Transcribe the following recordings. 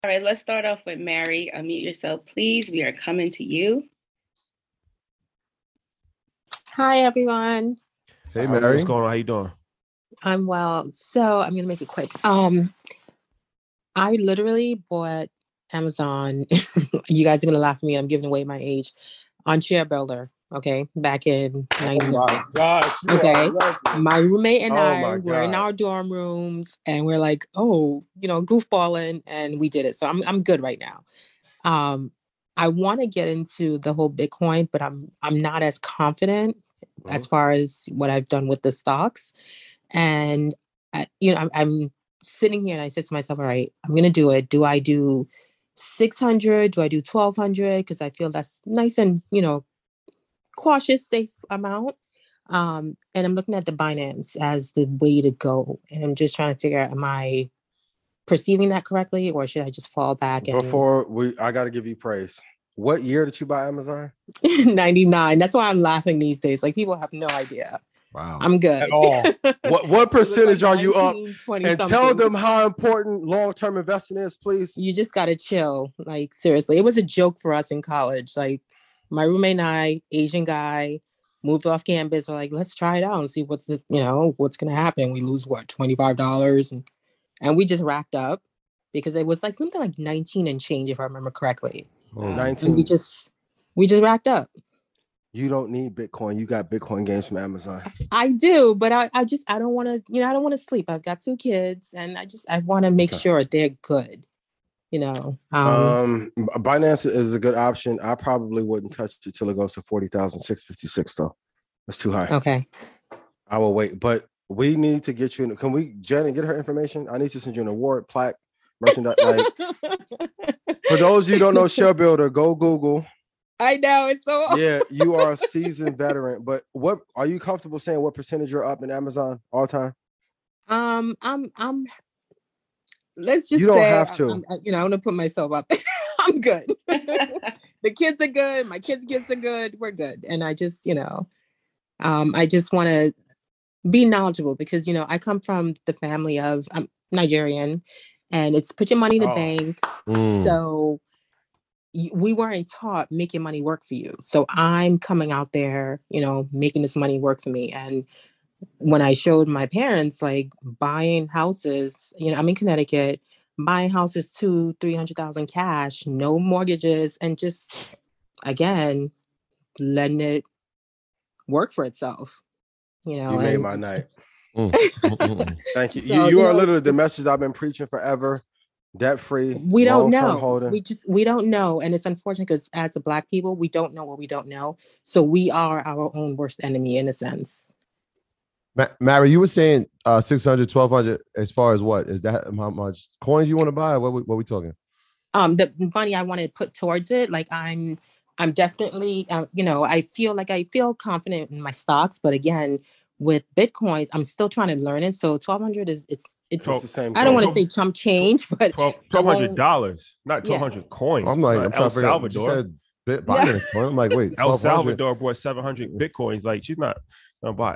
All right, let's start off with Mary. Unmute yourself, please. We are coming to you. Hi, everyone. Hey, Mary. What's going on? How you doing? I'm well. So I'm going to make it quick. I literally bought Amazon. You guys are going to laugh at me. I'm giving away my age on Share Builder. Okay. Back in 99. Oh my gosh. Okay. My roommate and I were in our dorm rooms and we're like, goofballing, and we did it. So I'm good right now. I want to get into the whole Bitcoin, but I'm not as confident as far as what I've done with the stocks. And I'm sitting here and I said to myself, all right, I'm going to do it. Do I do 600? Do I do 1200? Because I feel that's nice and, cautious, safe amount. And I'm looking at the Binance as the way to go. And I'm just trying to figure out, am I perceiving that correctly, or should I just fall back? I got to give you praise. What year did you buy Amazon? 99. That's why I'm laughing these days. Like, people have no idea. Wow. I'm good. At all. What percentage are you up? And something. Tell them how important long-term investing is, please. You just got to chill. Like, seriously. It was a joke for us in college. Like, my roommate and I, Asian guy, moved off campus. We're like, let's try it out and see what's going to happen. We lose, $25? And we just racked up because it was like something like 19 and change, if I remember correctly. 19. And we just racked up. You don't need Bitcoin. You got Bitcoin gains from Amazon. I do, but I don't want to, I don't want to sleep. I've got 2 kids and I want to make sure they're good. Binance is a good option. I probably wouldn't touch it till it goes to 40,656 though. That's too high. Okay. I will wait, but we need to get you. Can we, Janet, get her information? I need to send you an award, plaque, merchandise. For those of you who don't know Share Builder, go Google. I know it's so. Yeah, you are a seasoned veteran. But what are you comfortable saying? What percentage you're up in Amazon all the time? I'm. Let's just. You don't have to. I'm gonna put myself up. I'm good. The kids are good. My kids' are good. We're good. And I just, I just want to be knowledgeable because I come from the family of I'm Nigerian, and it's put your money in the bank. So we weren't taught make your money work for you. So I'm coming out there, making this money work for me. And when I showed my parents, like buying houses, I'm in Connecticut, buying houses 200,000-300,000 cash, no mortgages, and just, again, letting it work for itself. You made my night. Thank you. So, you are literally the message I've been preaching forever. Debt free. We don't know. We don't know. And it's unfortunate because as a Black people, we don't know what we don't know. So we are our own worst enemy in a sense. Mary, you were saying 600, 1,200 as far as what? Is that how much coins you want to buy? What we talking? The money I want to put towards it. Like I'm definitely, I feel confident in my stocks. But again, with Bitcoins, I'm still trying to learn it. So 1,200 it's the same. I don't want to say chump change, but $1,200, not 1,200 coins. I'm trying to figure out. You said Binance. I'm like, wait, El Salvador bought 700 Bitcoins. Like, she's not gonna buy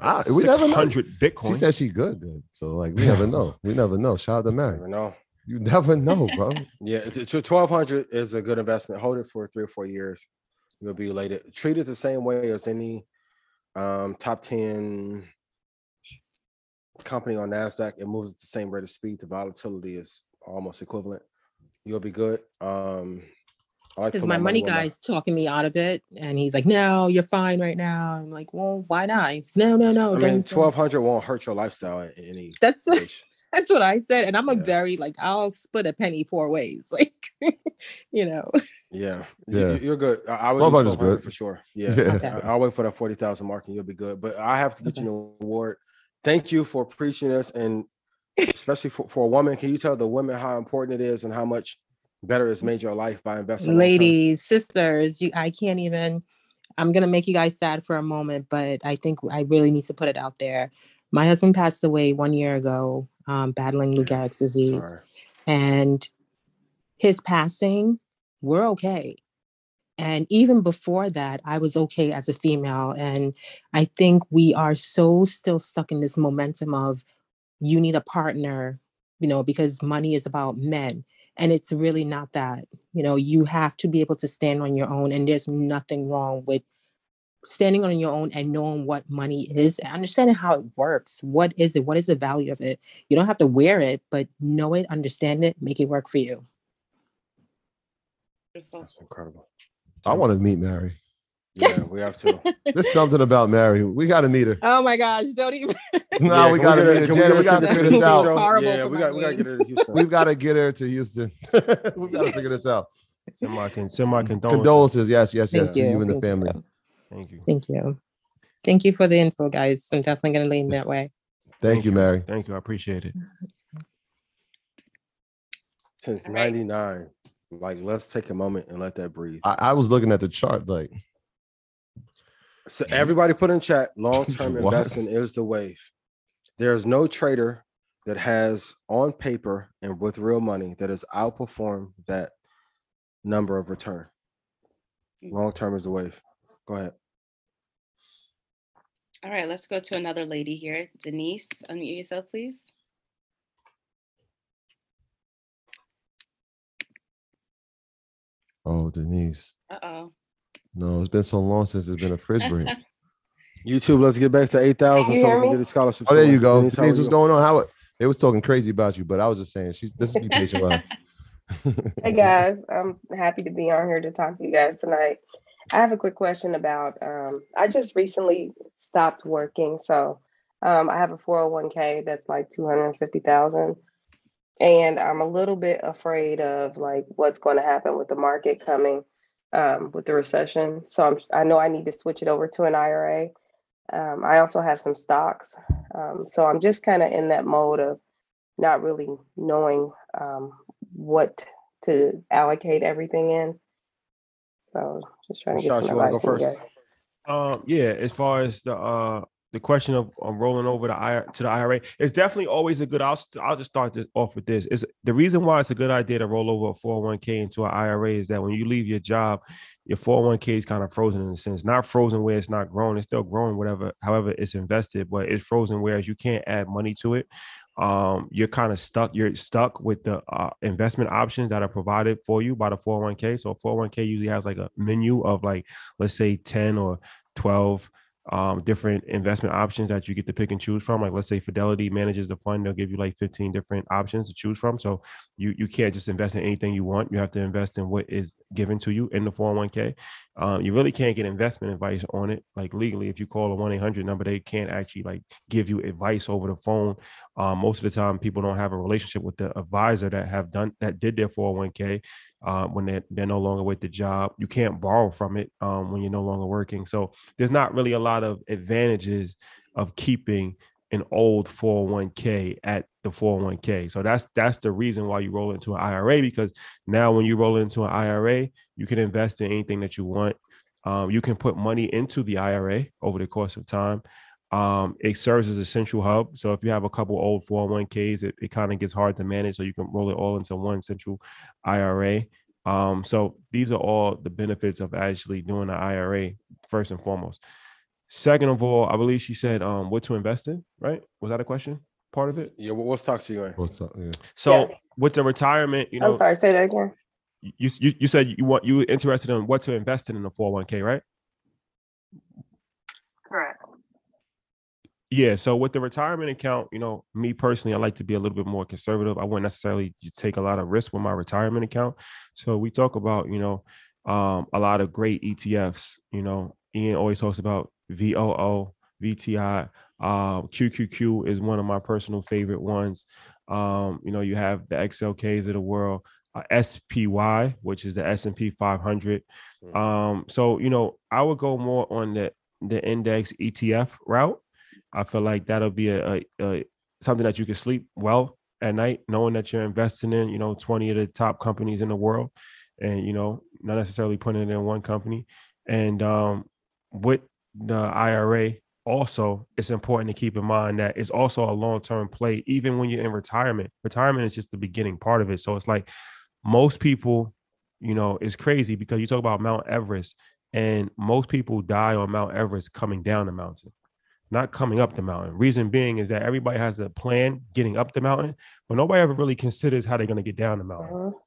600 Bitcoin. She said she good. So like, we never know. We never know. Shout out to Mary. You never know, bro. Yeah, 1,200 is a good investment. Hold it for 3 or 4 years. You'll be elated. Treat it the same way as any top 10 company on NASDAQ. It moves at the same rate of speed. The volatility is almost equivalent. You'll be good. Because my money guy's talking me out of it, and he's like, "No, you're fine right now." I'm like, "Well, why not?" He's, no. I mean, 1,200 won't hurt your lifestyle in any. That's what I said, and I'm a very I'll split a penny 4 ways, Yeah, you're good. I would do 1,200 for sure. Yeah, okay. I'll wait for that 40,000 mark, and you'll be good. But I have to get you an award. Thank you for preaching this, and especially for a woman. Can you tell the women how important it is and how much better it's made your life by investing? Ladies, sisters, I can't even. I'm gonna make you guys sad for a moment, but I think I really need to put it out there. My husband passed away 1 year ago, battling Lou Gehrig's disease. Sorry. And his passing, we're okay. And even before that, I was okay as a female. And I think we are so still stuck in this momentum of you need a partner, because money is about men. And it's really not that. You know, you have to be able to stand on your own, and there's nothing wrong with standing on your own and knowing what money is, understanding how it works. What is it? What is the value of it? You don't have to wear it, but know it, understand it, make it work for you. That's incredible. I want to meet Mary. Yeah, we have to. There's something about Mary. We got to meet her. Oh my gosh, don't even. No, we got to meet her. Janet, we got to figure this out. Yeah, we got to get her to Houston. We've got to get her to Houston. We've got to figure this out. Send my condolences. Condolences, yes, to you and the family. Thank you. Thank you for the info, guys. I'm definitely going to lean that way. Thank you, Mary. Thank you. I appreciate it. Since 99, like, let's take a moment and let that breathe. I was looking at the chart, like. So everybody put in chat, long-term investing is the wave. There's no trader that has on paper and with real money that has outperformed that number of return. Long-term is the wave. Go ahead. All right, let's go to another lady here. Denise, unmute yourself, please. Oh, Denise. Uh-oh. No, it's been so long since it's been a fridge break. YouTube, let's get back to 8,000 so we can get a scholarship. Oh, there you go. Denise, what's going on? How they was talking crazy about you, but I was just saying, this is be patient with her. Hey guys, I'm happy to be on here to talk to you guys tonight. I have a quick question about, I just recently stopped working. So I have a 401k that's like 250,000. And I'm a little bit afraid of like what's going to happen with the market coming with the recession. So I know I need to switch it over to an IRA. I also have some stocks. So I'm just kind of in that mode of not really knowing what to allocate everything in. So just trying to get some advice from you guys. Yeah, as far as the question of rolling over to the IRA, it's definitely always a good. I'll just start off with this. Is the reason why it's a good idea to roll over a 401k into an IRA is that when you leave your job, your 401k is kind of frozen in a sense. Not frozen where it's not growing; it's still growing, however it's invested, but it's frozen whereas you can't add money to it. You're kind of stuck. You're stuck with the investment options that are provided for you by the 401k. So 401k usually has like a menu of like, let's say 10 or 12 different investment options that you get to pick and choose from. Like, let's say Fidelity manages the fund, they'll give you like 15 different options to choose from. So you can't just invest in anything you want. You have to invest in what is given to you in the 401k. You really can't get investment advice on it. Like legally, if you call a 1-800 number, they can't actually like give you advice over the phone. Most of the time, people don't have a relationship with the advisor that did their 401k. When they're no longer with the job. You can't borrow from it when you're no longer working. So there's not really a lot of advantages of keeping an old 401k at the 401k. So that's the reason why you roll into an IRA, because now when you roll into an IRA, you can invest in anything that you want. You can put money into the IRA over the course of time. It serves as a central hub. So if you have a couple old 401ks, it kind of gets hard to manage. So you can roll it all into one central IRA. So these are all the benefits of actually doing an IRA first and foremost. Second of all, I believe she said what to invest in, right? Was that a question? Part of it? Yeah, what stocks are you in? Yeah. So with the retirement, I'm sorry, say that again. You said you were interested in what to invest in the 401k, right? Correct. Yeah. So with the retirement account, me personally, I like to be a little bit more conservative. I wouldn't necessarily take a lot of risk with my retirement account. So we talk about, a lot of great ETFs. Ian always talks about VOO, VTI, QQQ is one of my personal favorite ones. You have the XLKs of the world, SPY, which is the S&P 500. So, I would go more on the index ETF route. I feel like that'll be a something that you can sleep well at night, knowing that you're investing in, 20 of the top companies in the world, and, not necessarily putting it in one company. And with the IRA, also, it's important to keep in mind that it's also a long-term play, even when you're in retirement. Retirement is just the beginning part of it. So it's like most people, it's crazy because you talk about Mount Everest, and most people die on Mount Everest coming down the mountain, not coming up the mountain. Reason being is that everybody has a plan getting up the mountain, but nobody ever really considers how they're going to get down the mountain.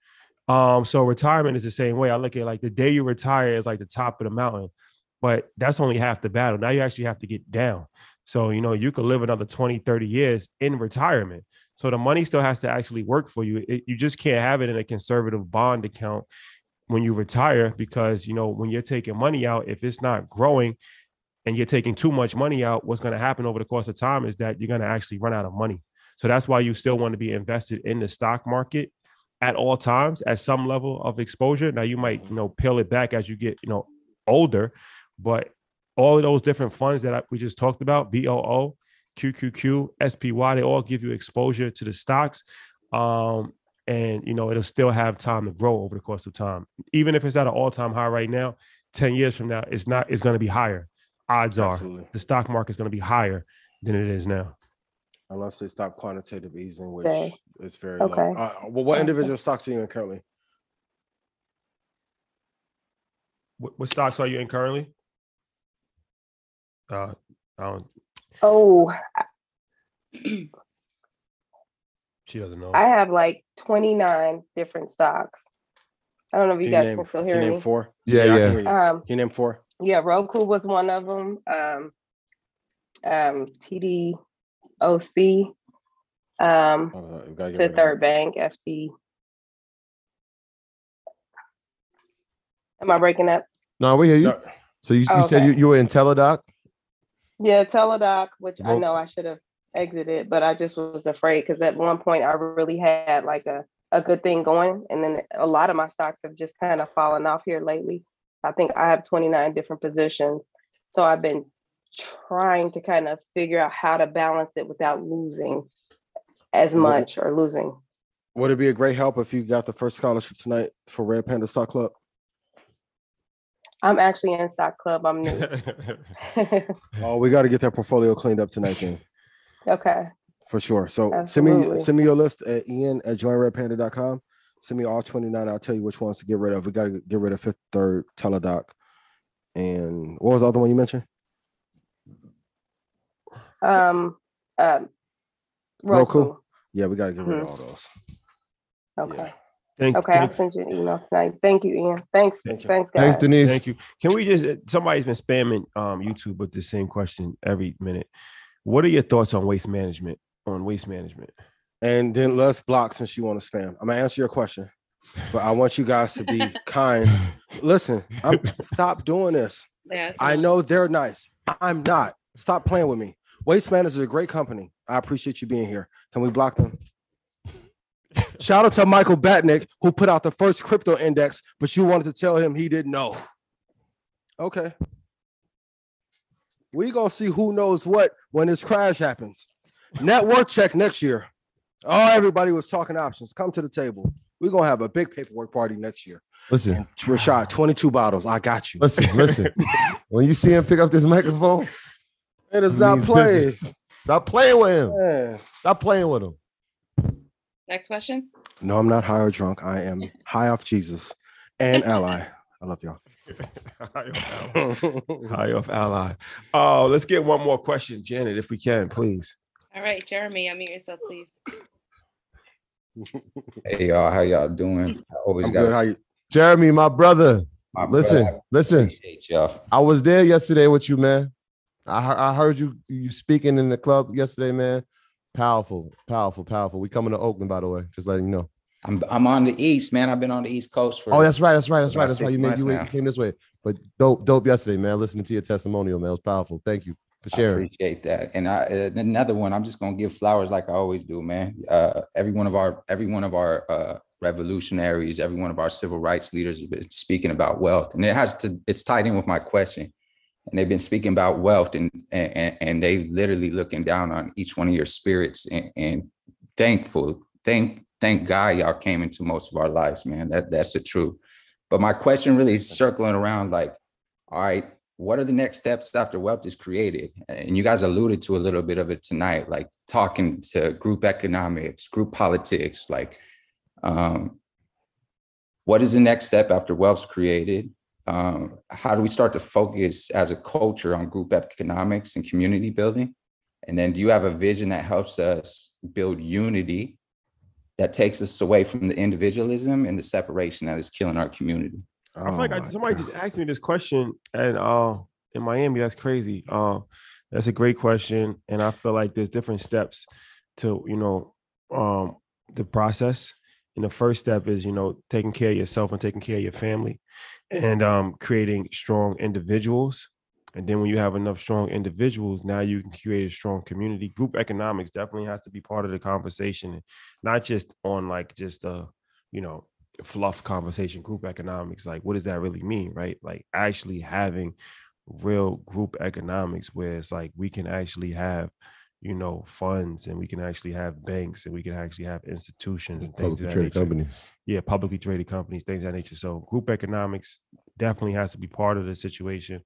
So retirement is the same way. I look at like the day you retire is like the top of the mountain, but that's only half the battle. Now you actually have to get down. So, you know, you could live another 20, 30 years in retirement. So the money still has to actually work for you. You just can't have it in a conservative bond account when you retire, because, you know, when you're taking money out, if it's not growing and you're taking too much money out, what's going to happen over the course of time is that you're going to actually run out of money. So that's why you still want to be invested in the stock market at all times at some level of exposure. Now you might, you know, peel it back as you get, you know, older, but all of those different funds that we just talked about, BOO, QQQ, SPY, they all give you exposure to the stocks. And, you know, it'll still have time to grow over the course of time. Even if it's at an all-time high right now, 10 years from now, it's going to be higher. Odds Absolutely. Are the stock market is going to be higher than it is now. Unless they stop quantitative easing, which is very low. Well, what individual stocks are you in currently? What stocks are you in currently? She doesn't know. I have like 29 different stocks. I don't know if you guys can still hear me. Name 4? Yeah. Can you name 4? Yeah, Roku was one of them. TDOC, Fifth Third Bank, FT. Am I breaking up? No, we hear you. No. So you said you were in Teladoc? Yeah, Teladoc, which I know I should have exited, but I just was afraid because at one point I really had like a good thing going. And then a lot of my stocks have just kind of fallen off here lately. I think I have 29 different positions. So I've been trying to kind of figure out how to balance it without losing as much or losing. Would it be a great help if you got the first scholarship tonight for Red Panda Stock Club? I'm actually in Stock Club. I'm new. Oh, we got to get that portfolio cleaned up tonight then. Okay. For sure. So send me your list at ian@joinredpanda.com. Send me all 29. I'll tell you which ones to get rid of. We got to get rid of Fifth Third, Teladoc. And what was the other one you mentioned? Roku. Yeah, we got to get rid of all those. Okay. Yeah. I'll send you an email tonight. Thank you, Ian. Thanks, guys. Thanks, Denise. Thank you. Can we somebody's been spamming YouTube with the same question every minute. What are your thoughts on waste management? And then let's block since you want to spam. I'm gonna answer your question, but I want you guys to be kind. Listen, stop doing this. Yeah, I know they're nice. I'm not. Stop playing with me. Waste Management is a great company. I appreciate you being here. Can we block them? Shout out to Michael Batnick, who put out the first crypto index, but you wanted to tell him he didn't know. Okay. We're going to see who knows what when this crash happens. Net worth check next year. Oh, everybody was talking options. Come to the table. We're going to have a big paperwork party next year. Listen. And Rashad, 22 bottles. I got you. Listen. When you see him pick up this microphone, it is not playing. Stop playing with him. Man. Stop playing with him. Next question. No, I'm not high or drunk. I am high off Jesus and Ally. I love y'all. High off Ally. Oh, let's get one more question, Janet, if we can, please. All right, Jeremy, unmute yourself, please. Hey, y'all. How y'all doing? I'm good. How you? Jeremy, my brother. Listen. Y'all. I was there yesterday with you, man. I heard you speaking in the club yesterday, man. Powerful. We coming to Oakland, by the way. Just letting you know. I'm on the East, man. I've been on the East Coast for. Oh, that's right. That's why you came this way. But dope yesterday, man. Listening to your testimonial, man. It was powerful. Thank you for sharing. I appreciate that. And another one. I'm just gonna give flowers like I always do, man. Every one of our revolutionaries, every one of our civil rights leaders have been speaking about wealth, and it's tied in with my question. And they've been speaking about wealth, and they literally looking down on each one of your spirits, and thank God y'all came into most of our lives, man. That's the truth. But my question really is circling around like, all right, what are the next steps after wealth is created? And you guys alluded to a little bit of it tonight, like talking to group economics, group politics, like what is the next step after wealth's created? How do we start to focus as a culture on group economics and community building? And then do you have a vision that helps us build unity that takes us away from the individualism and the separation that is killing our community. I feel like somebody just asked me this question, and in Miami, that's crazy. That's a great question, and I feel like there's different steps to the process. And the first step is taking care of yourself and taking care of your family, and creating strong individuals. And then when you have enough strong individuals, now you can create a strong community. Group economics definitely has to be part of the conversation, and not just on fluff conversation. Group economics, like, what does that really mean, right? Like actually having real group economics where it's like we can actually have funds, and we can actually have banks, and we can actually have institutions and things publicly traded companies. Yeah, publicly traded companies, things of that nature. So group economics definitely has to be part of the situation.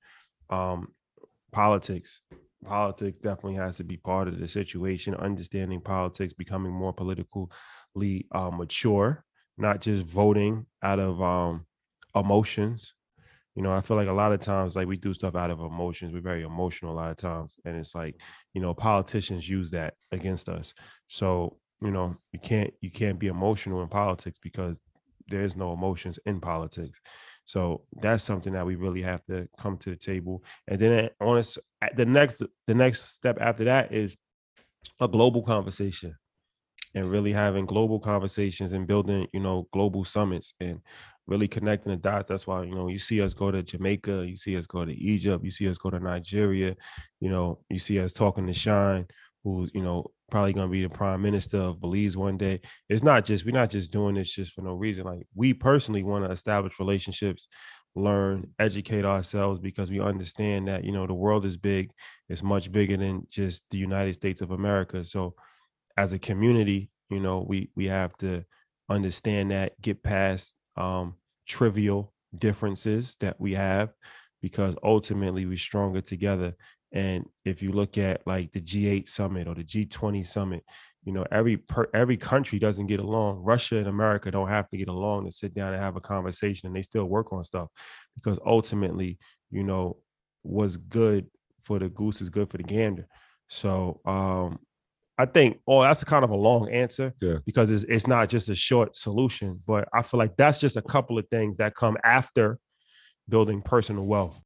Politics definitely has to be part of the situation. Understanding politics, becoming more politically mature, not just voting out of emotions. I feel like a lot of times, like, we do stuff out of emotions. We're very emotional a lot of times. And it's like, politicians use that against us. So, you can't be emotional in politics because there's no emotions in politics. So that's something that we really have to come to the table. And then the next step after that is a global conversation, and really having global conversations and building, global summits and really connecting the dots. That's why, you see us go to Jamaica, you see us go to Egypt, you see us go to Nigeria, you see us talking to Shine, who's, probably going to be the prime minister of Belize one day. We're not just doing this just for no reason. Like, we personally want to establish relationships, learn, educate ourselves, because we understand that, the world is big. It's much bigger than just the United States of America. So as a community, we have to understand that, get past trivial differences that we have, because ultimately we're stronger together. And if you look at like the G8 summit or the G20 summit, every country doesn't get along. Russia and America don't have to get along to sit down and have a conversation, and they still work on stuff, because ultimately, what's good for the goose is good for the gander. So I think, that's a kind of a long answer, because it's not just a short solution, but I feel like that's just a couple of things that come after building personal wealth.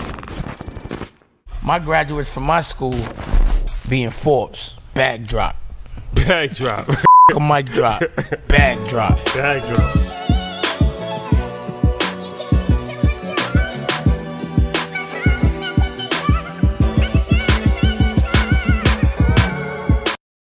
My graduates from my school being Forbes, bag drop. Bag drop. A mic drop, bag drop. Bag drop.